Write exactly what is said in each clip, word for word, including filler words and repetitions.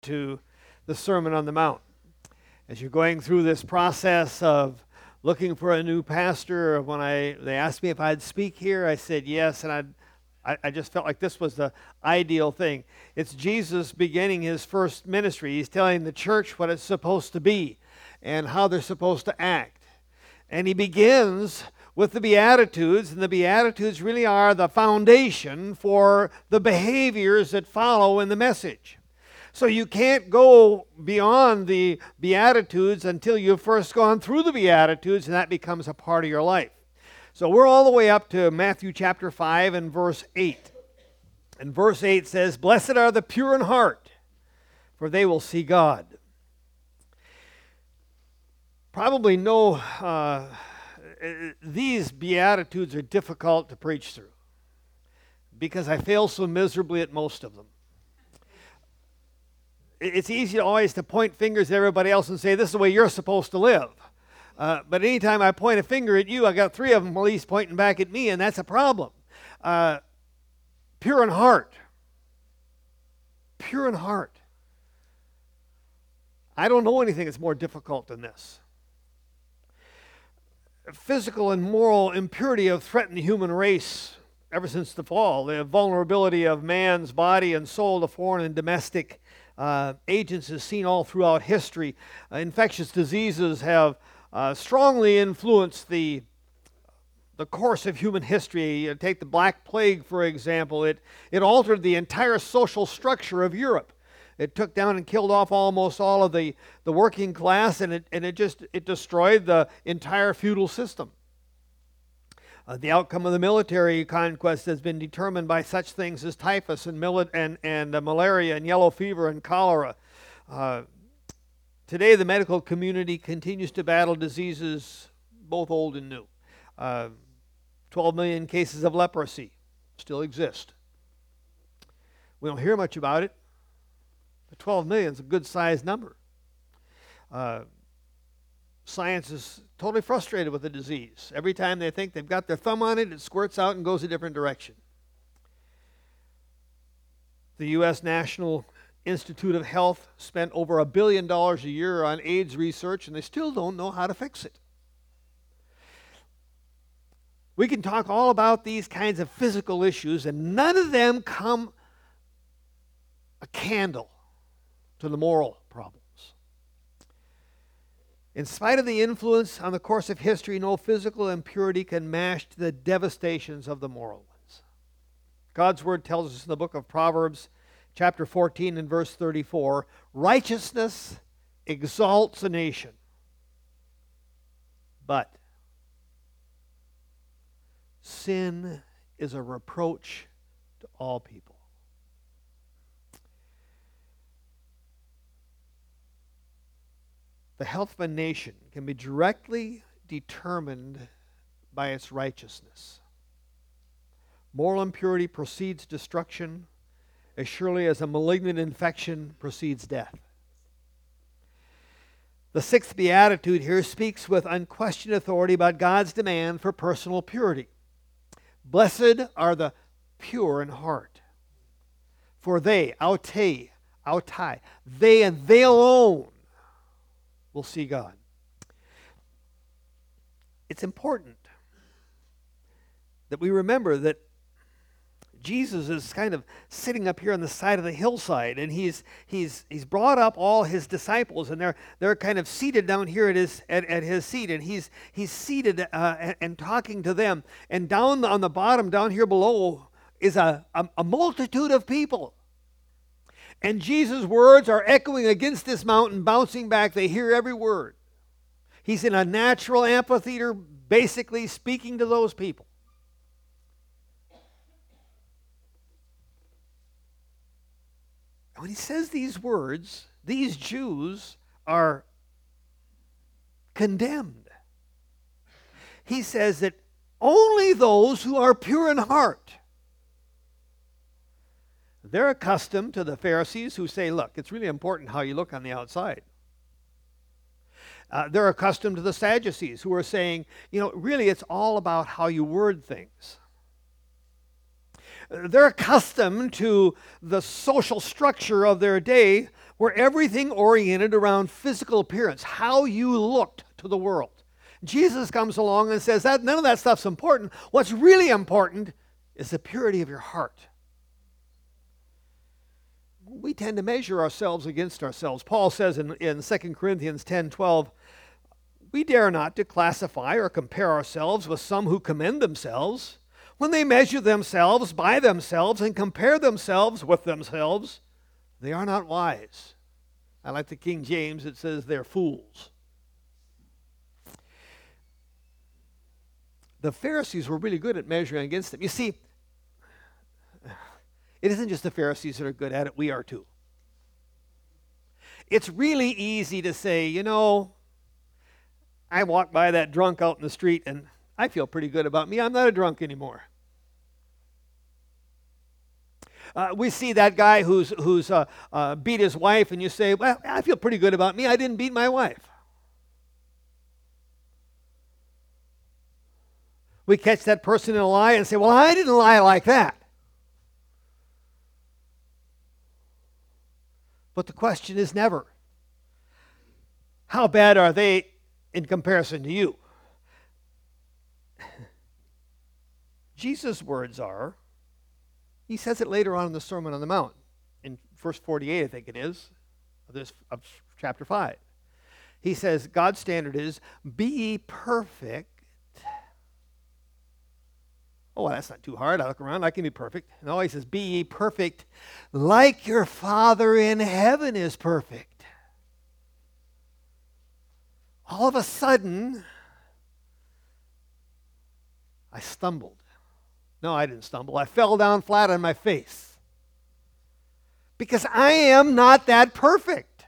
to the Sermon on the Mount. As you're going through this process of looking for a new pastor, when I they asked me if I'd speak here, I said yes, and I'd, I I just felt like this was the ideal thing. It's Jesus beginning his first ministry. He's telling the church what it's supposed to be and how they're supposed to act. And he begins with the Beatitudes, and the Beatitudes really are the foundation for the behaviors that follow in the message. So you can't go beyond the Beatitudes until you've first gone through the Beatitudes, and that becomes a part of your life. So we're all the way up to Matthew chapter five and verse eight. And verse eight says, "Blessed are the pure in heart, for they will see God." Probably no, uh, these Beatitudes are difficult to preach through because I fail so miserably at most of them. It's easy always to point fingers at everybody else and say, this is the way you're supposed to live. Uh, but anytime I point a finger at you, I got three of them at least pointing back at me, and that's a problem. Uh, pure in heart. Pure in heart. I don't know anything that's more difficult than this. Physical and moral impurity have threatened the human race ever since the fall. The vulnerability of man's body and soul to foreign and domestic Uh, agents is seen all throughout history. Uh, infectious diseases have uh, strongly influenced the the course of human history. You take the Black Plague, for example. It it altered the entire social structure of Europe. It took down and killed off almost all of the, the working class, and it and it just it destroyed the entire feudal system. Uh, the outcome of the military conquest has been determined by such things as typhus and mili- and, and uh, malaria and yellow fever and cholera. Uh, today, the medical community continues to battle diseases both old and new. Uh, twelve million cases of leprosy still exist. We don't hear much about it, but twelve million is a good-sized number. Uh, Science is totally frustrated with the disease. Every time they think they've got their thumb on it, it squirts out and goes a different direction. The U S National Institute of Health spent over a billion dollars a year on AIDS research, and they still don't know how to fix it. We can talk all about these kinds of physical issues, and none of them come a candle to the moral problem. In spite of the influence on the course of history, no physical impurity can match the devastations of the moral ones. God's word tells us in the book of Proverbs, chapter fourteen and verse thirty-four, righteousness exalts a nation, but sin is a reproach to all people. The health of a nation can be directly determined by its righteousness. Moral impurity precedes destruction as surely as a malignant infection precedes death. The sixth beatitude here speaks with unquestioned authority about God's demand for personal purity. Blessed are the pure in heart, for they, aute, autai, they and they alone will see God. It's important that we remember that Jesus is kind of sitting up here on the side of the hillside, and he's he's he's brought up all his disciples, and they're they're kind of seated down here at his at, at his seat, and he's he's seated uh, and, and talking to them. And down on the bottom, down here below, is a, a, a multitude of people. And Jesus' words are echoing against this mountain, bouncing back. They hear every word. He's in a natural amphitheater, basically speaking to those people. And when he says these words, these Jews are condemned. He says that only those who are pure in heart. They're accustomed to the Pharisees who say, look, it's really important how you look on the outside. Uh, they're accustomed to the Sadducees who are saying, you know, really it's all about how you word things. They're accustomed to the social structure of their day were everything oriented around physical appearance, how you looked to the world. Jesus comes along and says that none of that stuff's important. What's really important is the purity of your heart. We tend to measure ourselves against ourselves. Paul says in, in Second Corinthians ten twelve, we dare not to classify or compare ourselves with some who commend themselves. When they measure themselves by themselves and compare themselves with themselves, they are not wise. I like the King James, it says they're fools. The Pharisees were really good at measuring against them. You see, it isn't just the Pharisees that are good at it, we are too. It's really easy to say, you know, I walked by that drunk out in the street and I feel pretty good about me. I'm not a drunk anymore. Uh, we see that guy who's, who's uh, uh, beat his wife and you say, well, I feel pretty good about me. I didn't beat my wife. We catch that person in a lie and say, well, I didn't lie like that. But the question is never, how bad are they in comparison to you? Jesus' words are, he says it later on in the Sermon on the Mount, in verse forty-eight, I think it is, of, this, of chapter five. He says, God's standard is, be ye perfect. Oh, well, that's not too hard. I look around, I can be perfect. No, he says, be ye perfect like your Father in heaven is perfect. All of a sudden, I stumbled. No, I didn't stumble. I fell down flat on my face. Because I am not that perfect.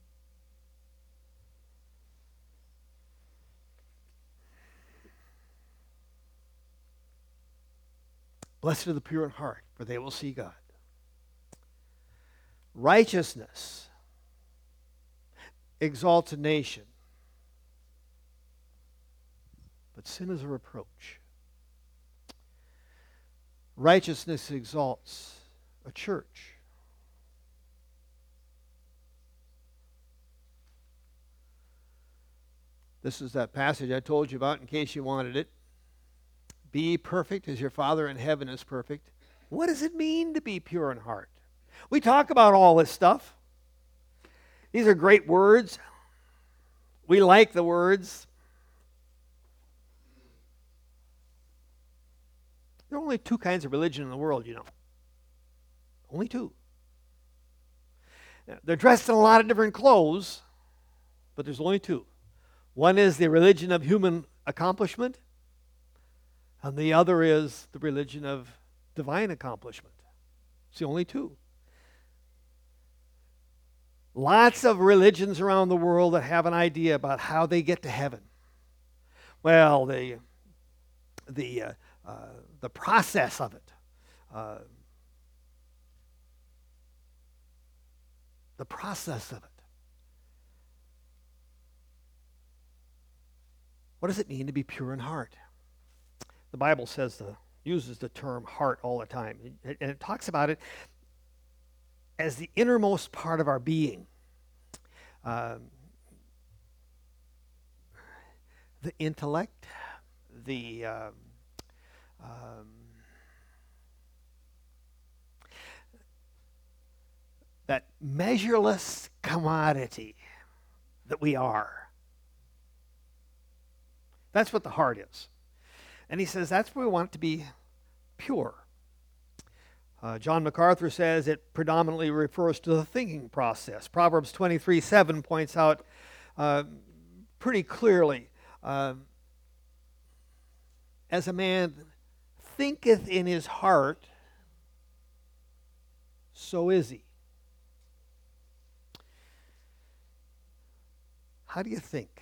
Blessed are the pure in heart, for they will see God. Righteousness exalts a nation, but sin is a reproach. Righteousness exalts a church. This is that passage I told you about in case you wanted it. Be perfect as your Father in heaven is perfect. What does it mean to be pure in heart? We talk about all this stuff. These are great words. We like the words. There are only two kinds of religion in the world, you know. Only two. They're dressed in a lot of different clothes, but there's only two. One is the religion of human accomplishment, and the other is the religion of divine accomplishment. It's the only two. Lots of religions around the world that have an idea about how they get to heaven. Well, the the uh, uh, the process of it, uh, the process of it. What does it mean to be pure in heart? The Bible says the uses the term heart all the time, and it talks about it as the innermost part of our being. Um, the intellect, the um, um, that measureless commodity that we are. That's what the heart is. And he says that's where we want it to be pure. Uh, John MacArthur says it predominantly refers to the thinking process. Proverbs twenty-three seven points out uh, pretty clearly, uh, as a man thinketh in his heart, so is he. How do you think?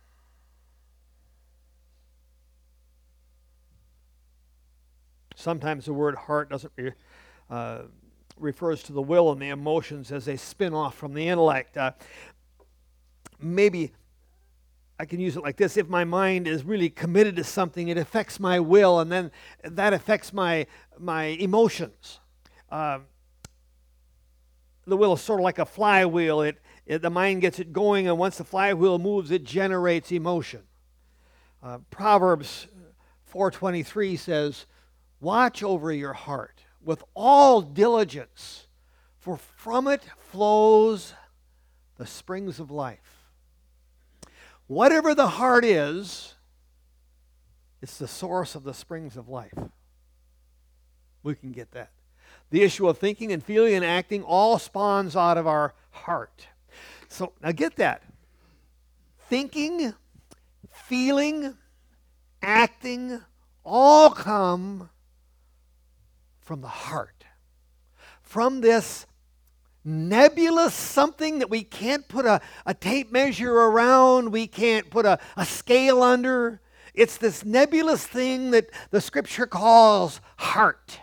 Sometimes the word heart doesn't re, uh, refers to the will and the emotions as they spin off from the intellect. Uh, maybe I can use it like this. If my mind is really committed to something, it affects my will, and then that affects my, my emotions. Uh, the will is sort of like a flywheel. It, it the mind gets it going, and once the flywheel moves, it generates emotion. Uh, Proverbs four twenty-three says, "Watch over your heart with all diligence, for from it flows the springs of life." Whatever the heart is, it's the source of the springs of life. We can get that. The issue of thinking and feeling and acting all spawns out of our heart. So now get that. Thinking, feeling, acting all come from the heart. From this nebulous something that we can't put a, a tape measure around, we can't put a, a scale under. It's this nebulous thing that the Scripture calls heart.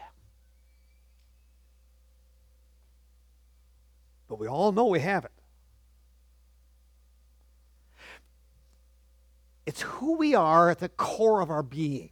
But we all know we have it. It's who we are at the core of our being.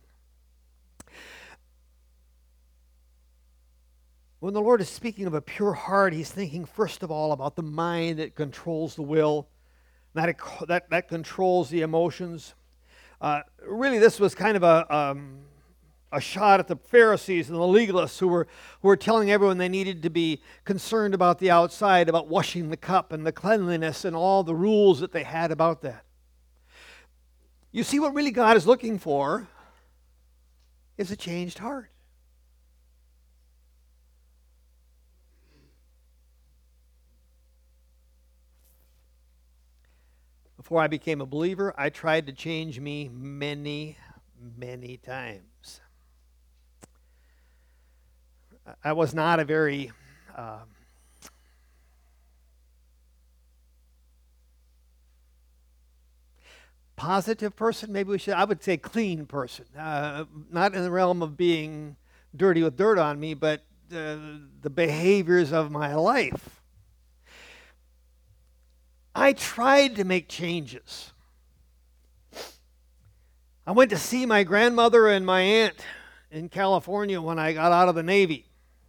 When the Lord is speaking of a pure heart, He's thinking first of all about the mind that controls the will, that, it, that, that controls the emotions. Uh, really, this was kind of a, um, a shot at the Pharisees and the legalists who were, who were telling everyone they needed to be concerned about the outside, about washing the cup and the cleanliness and all the rules that they had about that. You see, what really God is looking for is a changed heart. Before I became a believer, I tried to change me many, many times. I was not a very uh, positive person, maybe we should, I would say clean person. Uh, not in the realm of being dirty with dirt on me, but uh, the behaviors of my life. I tried to make changes. I went to see my grandmother and my aunt in California when I got out of the Navy.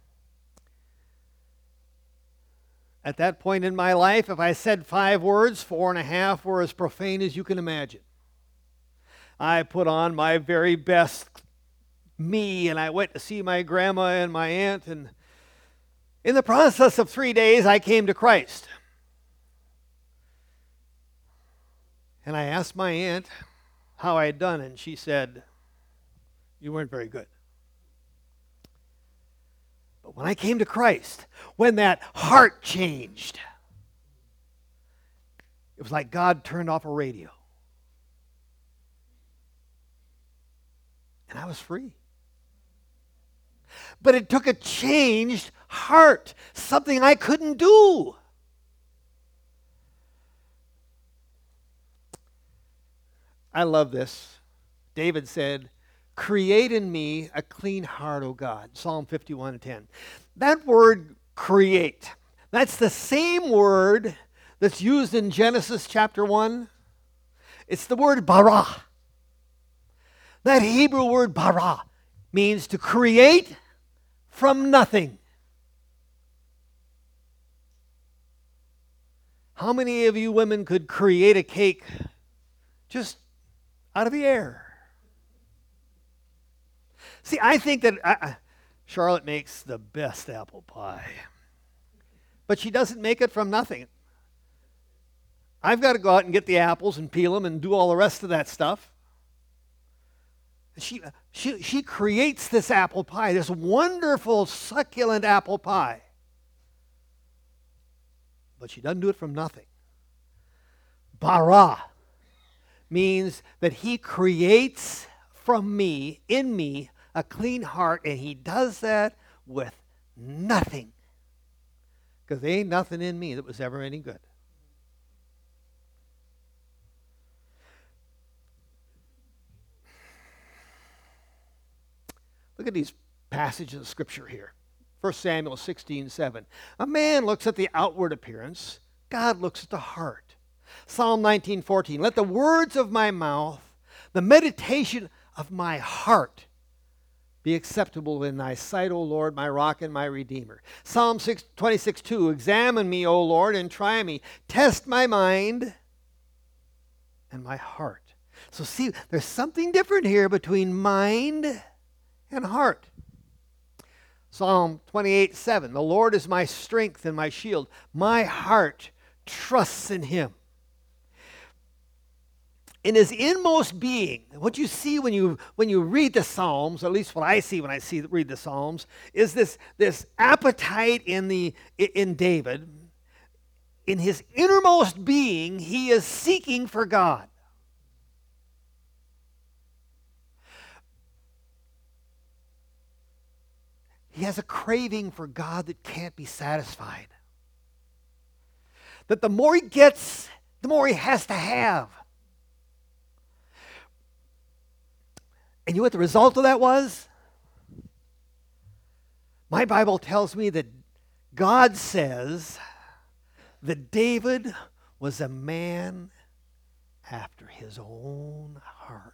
At that point in my life, if I said five words, four and a half were as profane as you can imagine. I put on my very best me, and I went to see my grandma and my aunt, and in the process of three days, I came to Christ. And I asked my aunt how I had done, and she said, "You weren't very good." But when I came to Christ, when that heart changed, it was like God turned off a radio. And I was free. But it took a changed heart, something I couldn't do. I love this. David said, "Create in me a clean heart, O God." Psalm fifty-one ten. That word create, that's the same word that's used in Genesis chapter one. It's the word bara. That Hebrew word bara means to create from nothing. How many of you women could create a cake just out of the air? See, I think that uh, Charlotte makes the best apple pie. But she doesn't make it from nothing. I've got to go out and get the apples and peel them and do all the rest of that stuff. She, she, she creates this apple pie, this wonderful, succulent apple pie. But she doesn't do it from nothing. Bara means that He creates from me, in me, a clean heart, and He does that with nothing. Because there ain't nothing in me that was ever any good. Look at these passages of Scripture here. First Samuel sixteen seven. A man looks at the outward appearance. God looks at the heart. Psalm nineteen fourteen. Let the words of my mouth, the meditation of my heart be acceptable in thy sight, O Lord, my rock and my redeemer. Psalm twenty-six two, examine me, O Lord, and try me. Test my mind and my heart. So see, there's something different here between mind and heart. Psalm twenty-eight seven, the Lord is my strength and my shield. My heart trusts in him. In his inmost being, what you see when you when you read the Psalms, at least what I see when I see read the Psalms, is this, this appetite in the in David. In his innermost being, he is seeking for God. He has a craving for God that can't be satisfied. That the more he gets, the more he has to have. And you know what the result of that was? My Bible tells me that God says that David was a man after his own heart.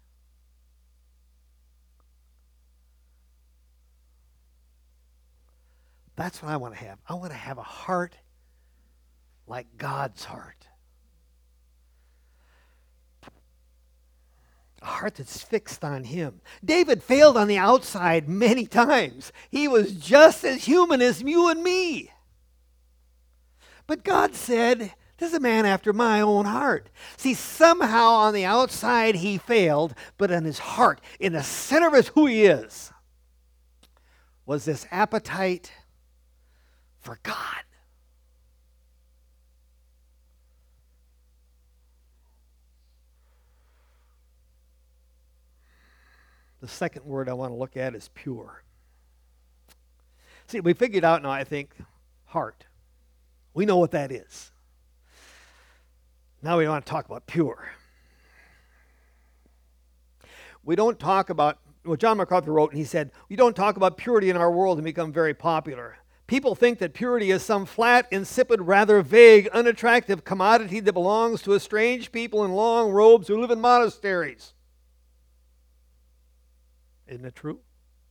That's what I want to have. I want to have a heart like God's heart. A heart that's fixed on him. David failed on the outside many times. He was just as human as you and me. But God said, this is a man after my own heart. See, somehow on the outside he failed, but in his heart, in the center of his who he is, was this appetite for God. The second word I want to look at is pure. See, we figured out now, I think, heart. We know what that is. Now we want to talk about pure. We don't talk about, well, John MacArthur wrote, and he said, we don't talk about purity in our world and become very popular. People think that purity is some flat, insipid, rather vague, unattractive commodity that belongs to a strange people in long robes who live in monasteries. Isn't it true?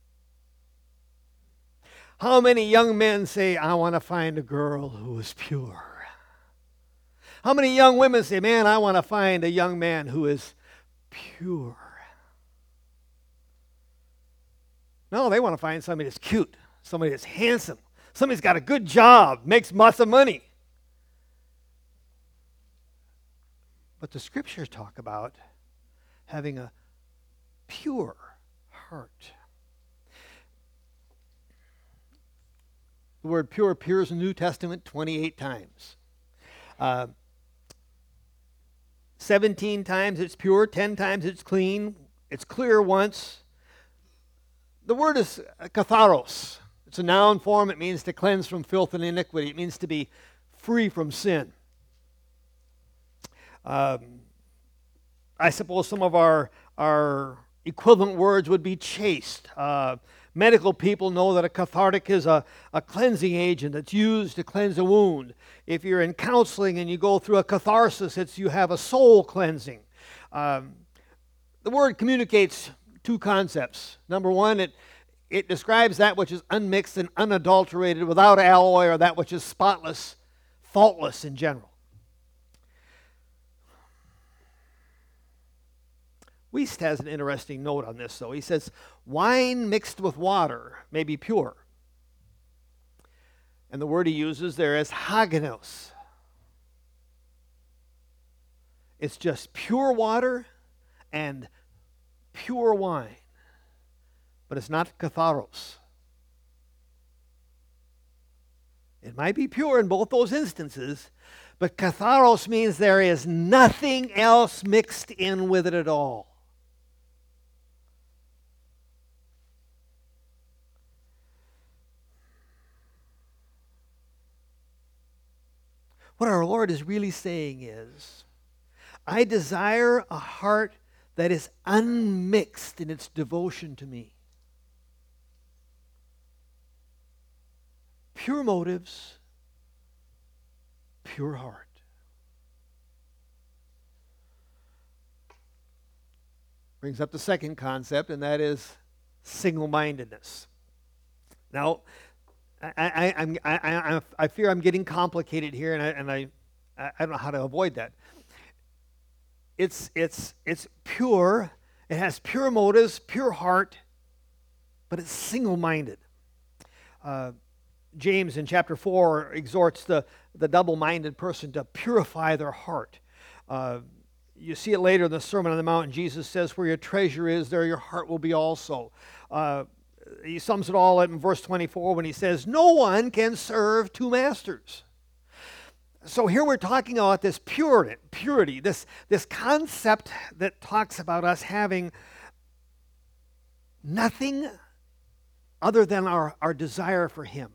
How many young men say, I want to find a girl who is pure? How many young women say, man, I want to find a young man who is pure? No, they want to find somebody that's cute, somebody that's handsome, somebody's got a good job, makes lots of money. But the scriptures talk about having a pure heart. The word pure appears in the New Testament twenty-eight times. Uh, seventeen times it's pure, ten times it's clean, it's clear once. The word is katharos. It's a noun form. It means to cleanse from filth and iniquity. It means to be free from sin. Um, I suppose some of our, our equivalent words would be chaste. Uh, medical people know that a cathartic is a, a cleansing agent that's used to cleanse a wound. If you're in counseling and you go through a catharsis, it's you have a soul cleansing. Um, the word communicates two concepts. Number one, it It describes that which is unmixed and unadulterated, without alloy, or that which is spotless, faultless in general. Wuest has an interesting note on this, though. He says, wine mixed with water may be pure. And the word he uses there is haginos. It's just pure water and pure wine. But it's not katharos. It might be pure in both those instances, but katharos means there is nothing else mixed in with it at all. What our Lord is really saying is, I desire a heart that is unmixed in its devotion to me. Pure motives, pure heart. Brings up the second concept, and that is single-mindedness. Now, I, I, I'm, I, I, I fear I'm getting complicated here, and I, and I, I don't know how to avoid that. It's, it's, it's pure. It has pure motives, pure heart, but it's single-minded. Uh, James in chapter four exhorts the, the double-minded person to purify their heart. Uh, you see it later in the Sermon on the Mount. Jesus says, where your treasure is, there your heart will be also. Uh, he sums it all up in verse twenty-four when he says, no one can serve two masters. So here we're talking about this purity, purity this, this concept that talks about us having nothing other than our, our desire for Him.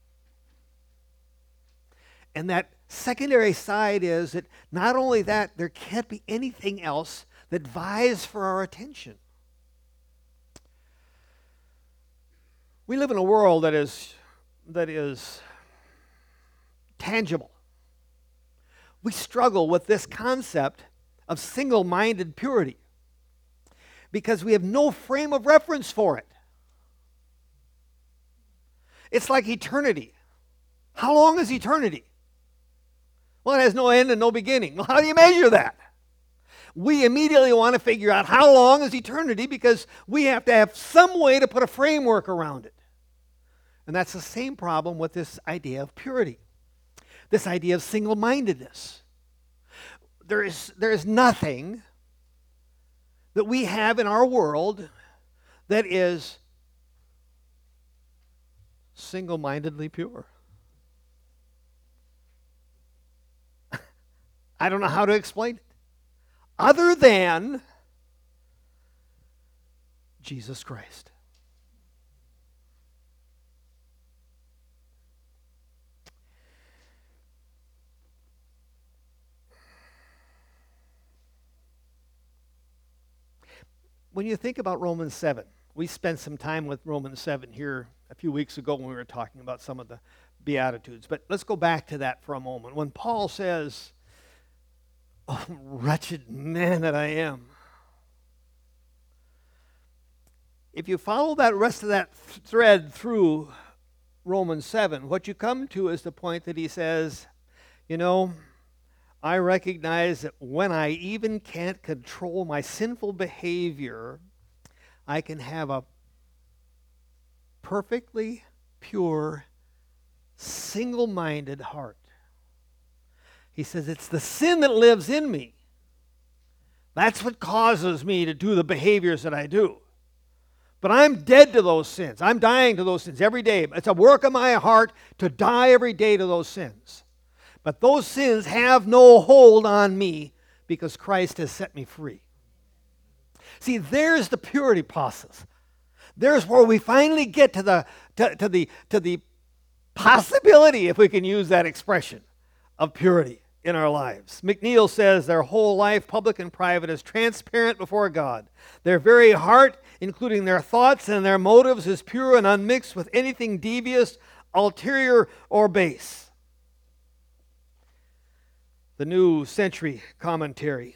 And that secondary side is that not only that, there can't be anything else that vies for our attention. We live in a world that is, that is tangible. We struggle with this concept of single-minded purity because we have no frame of reference for it. It's like eternity. How long is eternity? Well, it has no end and no beginning. Well, how do you measure that? We immediately want to figure out how long is eternity because we have to have some way to put a framework around it. And that's the same problem with this idea of purity, this idea of single-mindedness. There is, there is nothing that we have in our world that is single-mindedly pure. I don't know how to explain it. Other than Jesus Christ. When you think about Romans seven, we spent some time with Romans seven here a few weeks ago when we were talking about some of the Beatitudes. But let's go back to that for a moment. When Paul says, oh, wretched man that I am. If you follow that rest of that th- thread through Romans seven, what you come to is the point that he says, you know, I recognize that when I even can't control my sinful behavior, I can have a perfectly pure, single-minded heart. He says, it's the sin that lives in me. That's what causes me to do the behaviors that I do. But I'm dead to those sins. I'm dying to those sins every day. It's a work of my heart to die every day to those sins. But those sins have no hold on me because Christ has set me free. See, there's the purity process. There's where we finally get to the, to, to the, to the possibility, if we can use that expression, of purity in our lives. McNeil says their whole life, public and private, is transparent before God. Their very heart, including their thoughts and their motives, is pure and unmixed with anything devious, ulterior, or base. The New Century Commentary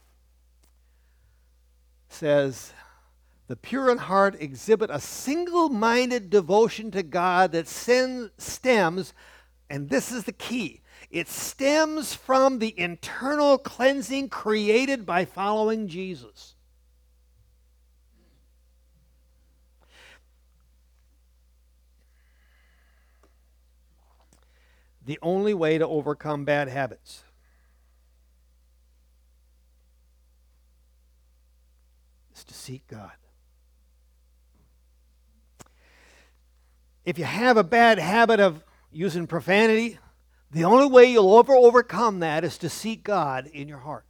says, the pure in heart exhibit a single-minded devotion to God that sin stems, and this is the key, it stems from the internal cleansing created by following Jesus. The only way to overcome bad habits is to seek God. If you have a bad habit of using profanity, the only way you'll ever overcome that is to seek God in your heart.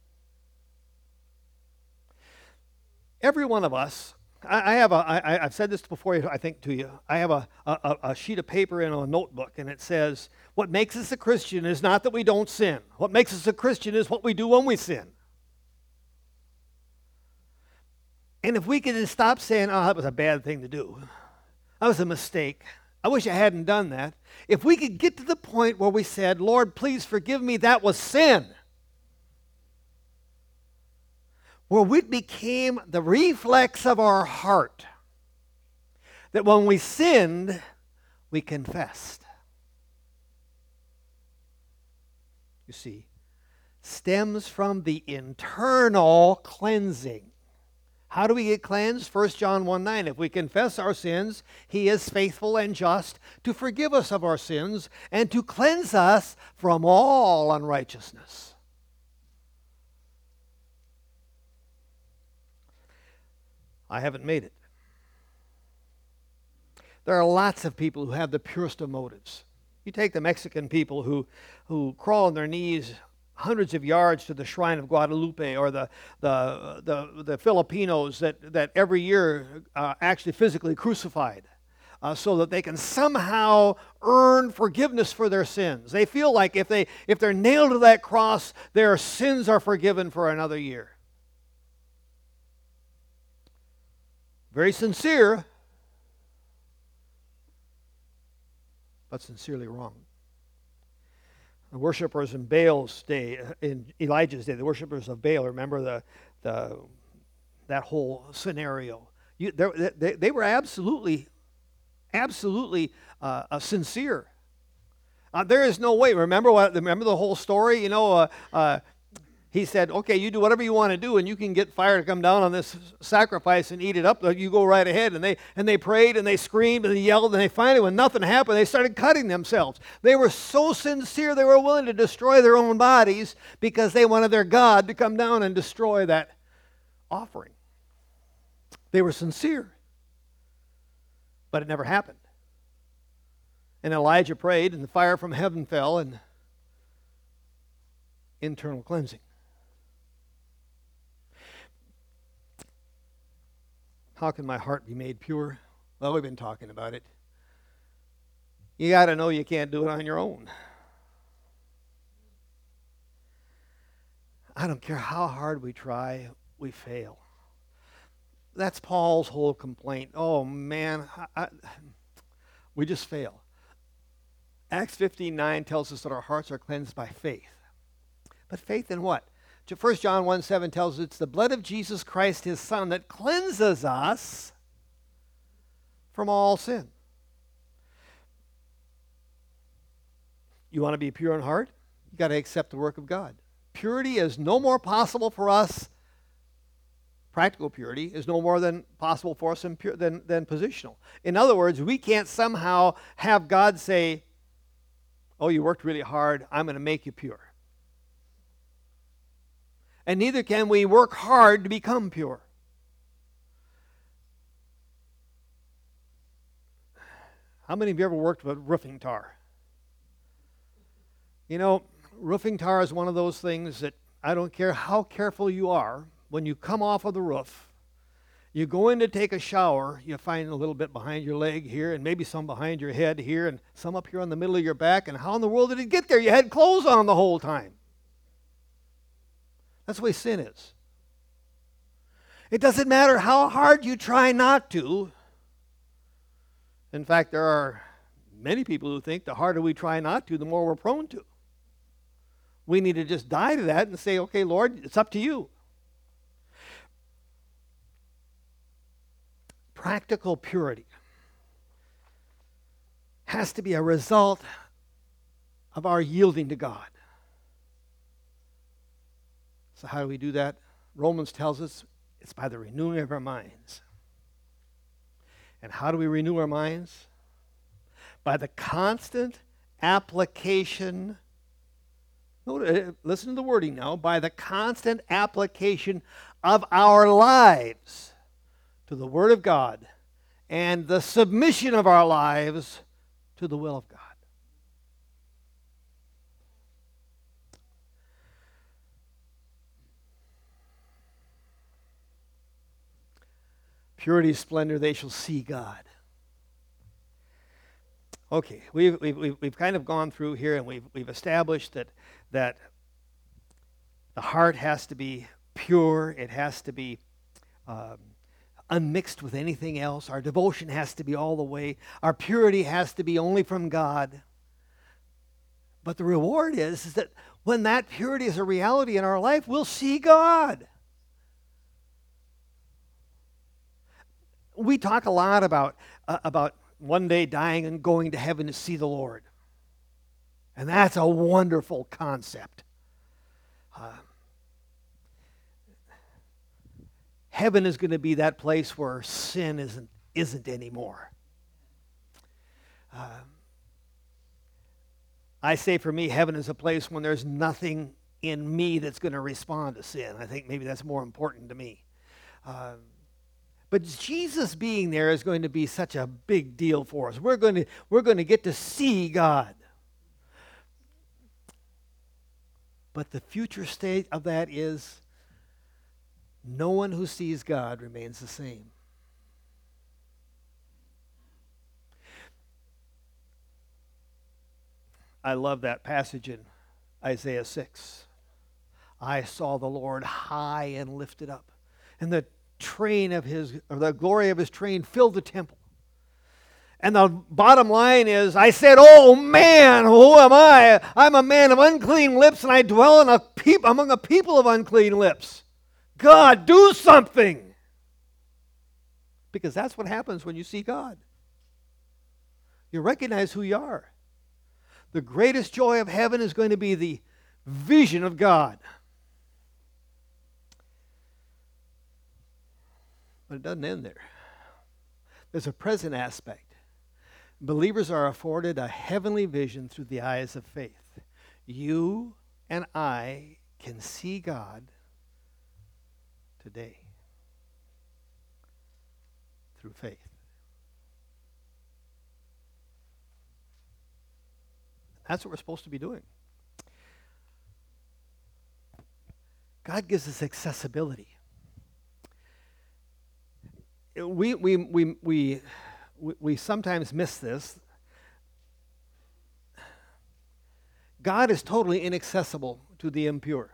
Every one of us, I, I have a, I, I've said this before, I think, to you. I have a, a, a sheet of paper in a notebook, and it says, what makes us a Christian is not that we don't sin. What makes us a Christian is what we do when we sin. And if we could just stop saying, oh, that was a bad thing to do. That was a mistake. I wish I hadn't done that. If we could get to the point where we said, Lord, please forgive me, that was sin. Where it became the reflex of our heart. that when we sinned, we confessed. You see, stems from the internal cleansing. How do we get cleansed? First John one nine, if we confess our sins, he is faithful and just to forgive us of our sins and to cleanse us from all unrighteousness. I haven't made it. There are lots of people who have the purest of motives. You take the Mexican people who, who crawl on their knees hundreds of yards to the shrine of Guadalupe, or the the the, the Filipinos that, that every year uh, actually physically crucified uh, so that they can somehow earn forgiveness for their sins. They feel like if they if they're nailed to that cross, their sins are forgiven for another year. Very sincere, but sincerely wrong. The worshipers in Baal's day, in Elijah's day, the worshipers of Baal, remember the, the that whole scenario. You, they, they were absolutely, absolutely uh, uh, sincere. Uh, there is no way. Remember what? Remember the whole story. You know, uh, uh, he said, "Okay, you do whatever you want to do, and you can get fire to come down on this sacrifice and eat it up. You go right ahead." And they and they prayed and they screamed and they yelled, and they finally, when nothing happened, they started cutting themselves. They were so sincere they were willing to destroy their own bodies because they wanted their God to come down and destroy that offering. They were sincere, but it never happened. And Elijah prayed, and the fire from heaven fell, and internal cleansing. How can my heart be made pure? Well, we've been talking about it. You got to know you can't do it on your own. I don't care how hard we try, we fail. That's Paul's whole complaint. Oh, man, I, I, we just fail. Acts fifteen nine tells us that our hearts are cleansed by faith. But faith in what? First John one seven tells us it's the blood of Jesus Christ, his Son, that cleanses us from all sin. You want to be pure in heart? You got to accept the work of God. Purity is no more possible for us. Practical purity is no more than possible for us than, pure, than, than positional. In other words, we can't somehow have God say, "Oh, you worked really hard. I'm going to make you pure." And neither can we work hard to become pure. How many of you ever worked with roofing tar? You know, roofing tar is one of those things that I don't care how careful you are, when you come off of the roof, you go in to take a shower, you find a little bit behind your leg here, and maybe some behind your head here, and some up here on the middle of your back, and how in the world did it get there? You had clothes on the whole time. That's the way sin is. It doesn't matter how hard you try not to. In fact, there are many people who think the harder we try not to, the more we're prone to. We need to just die to that and say, "Okay, Lord, it's up to you." Practical purity has to be a result of our yielding to God. So how do we do that? Romans tells us it's by the renewing of our minds. And how do we renew our minds? By the constant application, listen to the wording now, by the constant application of our lives to the Word of God and the submission of our lives to the will of God. Purity, splendor, they shall see God. Okay, we've, we've, we've kind of gone through here, and we've, we've established that, that the heart has to be pure. It has to be um, unmixed with anything else. Our devotion has to be all the way. Our purity has to be only from God. But the reward is, is that when that purity is a reality in our life, we'll see God. We talk a lot about uh, about one day dying and going to heaven to see the Lord. And that's a wonderful concept. Uh, heaven is going to be that place where sin isn't, isn't anymore. Uh, I say for me, heaven is a place when there's nothing in me that's going to respond to sin. I think maybe that's more important to me. Uh, but Jesus being there is going to be such a big deal for us. We're going to, we're going to get to see God. But the future state of that is no one who sees God remains the same. I love that passage in Isaiah six. I saw the Lord high and lifted up, and the train of his, or the glory of his train filled the temple. And the bottom line is, I said, oh man, who am I? I'm a man of unclean lips, and I dwell in a peop- among a people of unclean lips. God, do something. Because that's what happens when you see God. You recognize who you are. The greatest joy of heaven is going to be the vision of God. But it doesn't end there. There's a present aspect. Believers are afforded a heavenly vision through the eyes of faith. You and I can see God today through faith. That's what we're supposed to be doing. God gives us accessibility. We, we, we, we, we sometimes miss this. God is totally inaccessible to the impure.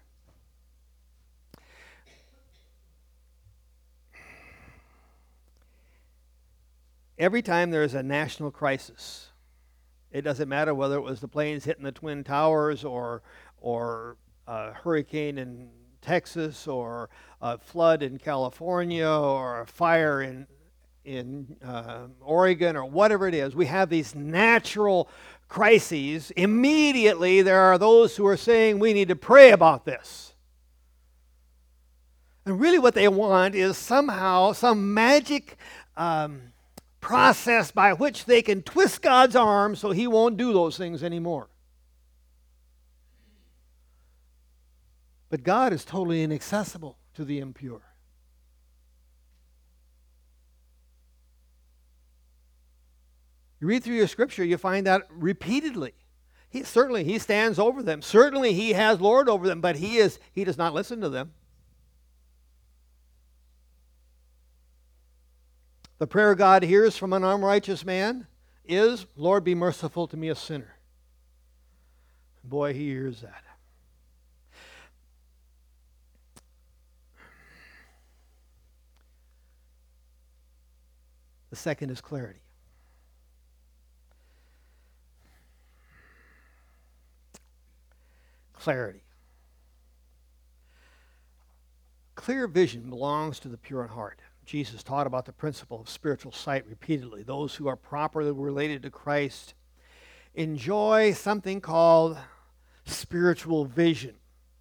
Every time there is a national crisis, it doesn't matter whether it was the planes hitting the Twin Towers or or a hurricane in Texas or a flood in California or a fire in in uh, Oregon or whatever it is. We have these natural crises. Immediately there are those who are saying we need to pray about this. And really what they want is somehow some magic um, process by which they can twist God's arm so he won't do those things anymore. But God is totally inaccessible to the impure. You read through your scripture, you find that repeatedly. He, certainly he stands over them. Certainly he has Lord over them, but he is he does not listen to them. The prayer God hears from an unrighteous man is, Lord, be merciful to me, a sinner. Boy, he hears that. The second is clarity. Clarity. Clear vision belongs to the pure in heart. Jesus taught about the principle of spiritual sight repeatedly. Those who are properly related to Christ enjoy something called spiritual vision.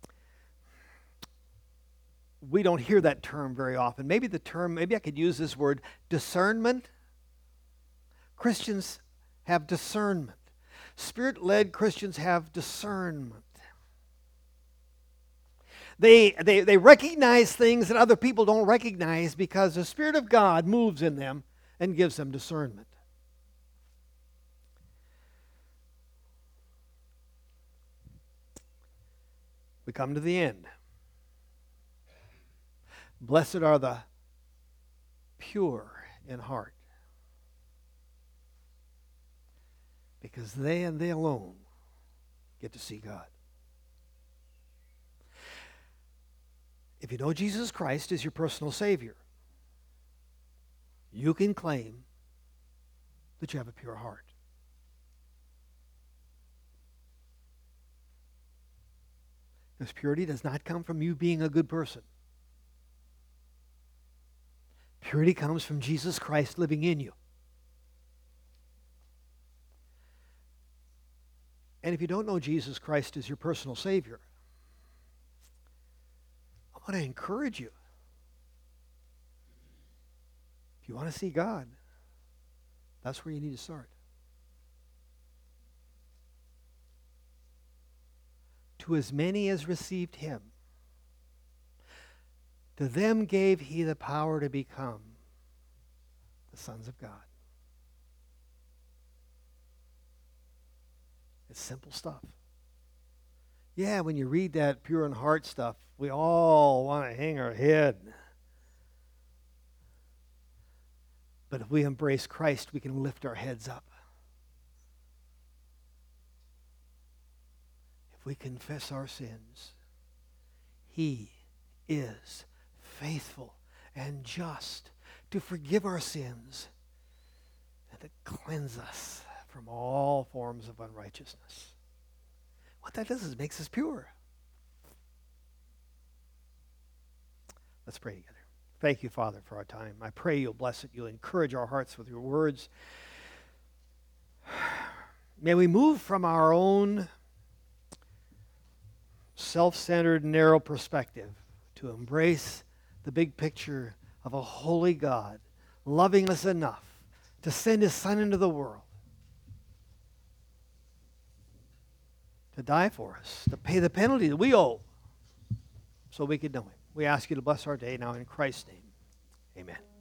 We don't hear that term very often. Maybe the term, maybe I could use this word, discernment. Christians have discernment. Spirit-led Christians have discernment. They, they, they recognize things that other people don't recognize because the Spirit of God moves in them and gives them discernment. We come to the end. Blessed are the pure in heart, because they and they alone get to see God. If you know Jesus Christ as your personal Savior, you can claim that you have a pure heart. Because purity does not come from you being a good person. Purity comes from Jesus Christ living in you. And if you don't know Jesus Christ as your personal Savior, I want to encourage you. If you want to see God, that's where you need to start. To as many as received him, to them gave he the power to become the sons of God. It's simple stuff. Yeah, when you read that pure in heart stuff, we all want to hang our head. But if we embrace Christ, we can lift our heads up. If we confess our sins, he is faithful and just to forgive our sins and to cleanse us from all forms of unrighteousness. What that does is it makes us pure. Let's pray together. Thank you, Father, for our time. I pray you'll bless it. You'll encourage our hearts with your words. May we move from our own self-centered, narrow perspective to embrace the big picture of a holy God loving us enough to send his Son into the world to die for us, to pay the penalty that we owe so we could know him. We ask you to bless our day now in Christ's name. Amen.